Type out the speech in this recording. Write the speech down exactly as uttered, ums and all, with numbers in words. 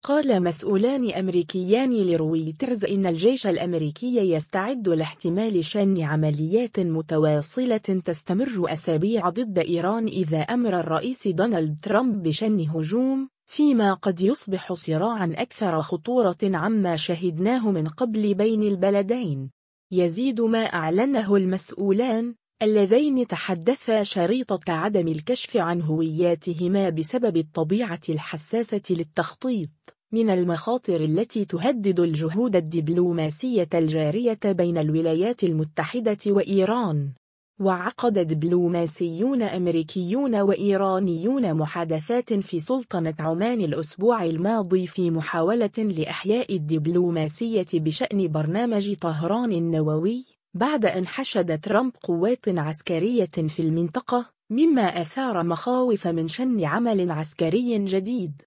قال مسؤولان أمريكيان لرويترز إن الجيش الأمريكي يستعد لاحتمال شن عمليات متواصلة تستمر أسابيع ضد إيران إذا أمر الرئيس دونالد ترامب بشن هجوم، فيما قد يصبح صراعاً أكثر خطورة عما شهدناه من قبل بين البلدين. يزيد ما أعلنه المسؤولان اللذين تحدثا شريطة عدم الكشف عن هوياتهما بسبب الطبيعة الحساسة للتخطيط من المخاطر التي تهدد الجهود الدبلوماسية الجارية بين الولايات المتحدة وإيران. وعقد دبلوماسيون أمريكيون وإيرانيون محادثات في سلطنة عمان الأسبوع الماضي في محاولة لإحياء الدبلوماسية بشأن برنامج طهران النووي، بعد أن حشد ترامب قوات عسكرية في المنطقة، مما أثار مخاوف من شن عمل عسكري جديد.